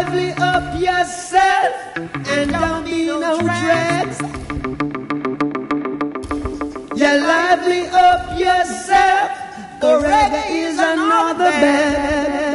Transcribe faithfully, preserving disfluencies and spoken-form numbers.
lively up yourself and don't be no dread. You lively up yourself, for reggae is another bed.